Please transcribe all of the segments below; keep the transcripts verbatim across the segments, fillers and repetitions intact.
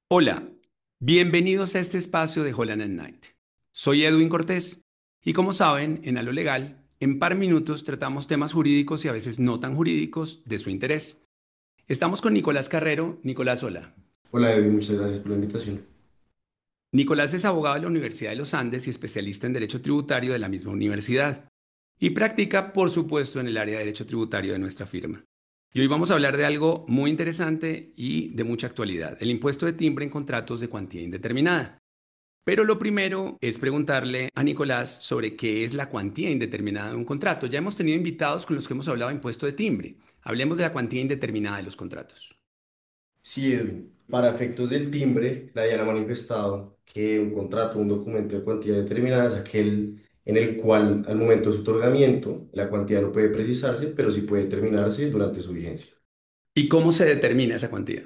Hola, bienvenidos a este espacio de Holland and Knight. Soy Edwin Cortés y como saben, en A lo Legal, en par minutos tratamos temas jurídicos y a veces no tan jurídicos de su interés. Estamos con Nicolás Carrero. Nicolás, hola. Hola, Evi, muchas gracias por la invitación. Nicolás es abogado de la Universidad de los Andes y especialista en Derecho Tributario de la misma universidad. Y practica, por supuesto, en el área de Derecho Tributario de nuestra firma. Y hoy vamos a hablar de algo muy interesante y de mucha actualidad, el impuesto de timbre en contratos de cuantía indeterminada. Pero lo primero es preguntarle a Nicolás sobre qué es la cuantía indeterminada de un contrato. Ya hemos tenido invitados con los que hemos hablado de impuesto de timbre. Hablemos de la cuantía indeterminada de los contratos. Sí, Edwin, para efectos del timbre, la DIAN ha manifestado que un contrato, un documento de cuantía determinada es aquel en el cual al momento de su otorgamiento la cuantía no puede precisarse, pero sí puede determinarse durante su vigencia. ¿Y cómo se determina esa cuantía?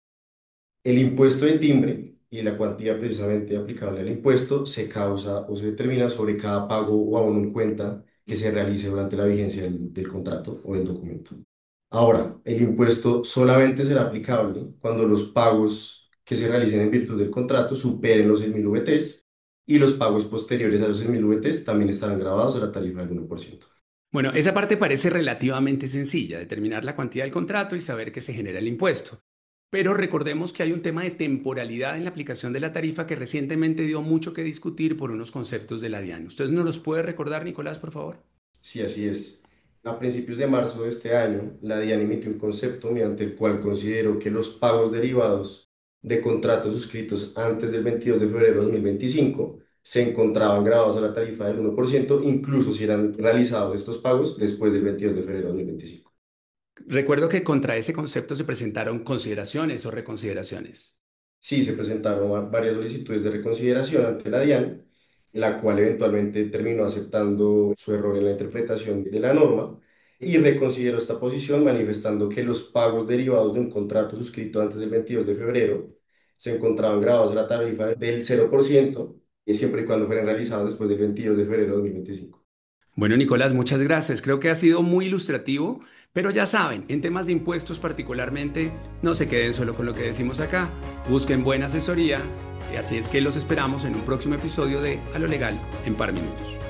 El impuesto de timbre y la cuantía precisamente aplicable al impuesto se causa o se determina sobre cada pago o abono en cuenta que se realice durante la vigencia del, del contrato o del documento. Ahora, el impuesto solamente será aplicable cuando los pagos que se realicen en virtud del contrato superen los seis mil V Ts y los pagos posteriores a los seis mil V Ts también estarán grabados a la tarifa del uno por ciento. Bueno, esa parte parece relativamente sencilla, determinar la cuantía del contrato y saber que se genera el impuesto. Pero recordemos que hay un tema de temporalidad en la aplicación de la tarifa que recientemente dio mucho que discutir por unos conceptos de la DIAN. ¿Usted nos los puede recordar, Nicolás, por favor? Sí, así es. A principios de marzo de este año, la DIAN emitió un concepto mediante el cual consideró que los pagos derivados de contratos suscritos antes del veintidós de febrero de dos mil veinticinco se encontraban grabados a la tarifa del uno por ciento, incluso si eran realizados estos pagos después del veintidós de febrero de dos mil veinticinco. Recuerdo que contra ese concepto se presentaron consideraciones o reconsideraciones. Sí, se presentaron va- varias solicitudes de reconsideración ante la DIAN, la cual eventualmente terminó aceptando su error en la interpretación de la norma y reconsideró esta posición manifestando que los pagos derivados de un contrato suscrito antes del veintidós de febrero se encontraban grabados a la tarifa del cero por ciento y siempre y cuando fueran realizados después del veintidós de febrero de dos mil veinticinco. Bueno, Nicolás, muchas gracias. Creo que ha sido muy ilustrativo, pero ya saben, en temas de impuestos particularmente, no se queden solo con lo que decimos acá, busquen buena asesoría y así es que los esperamos en un próximo episodio de A lo Legal en par minutos.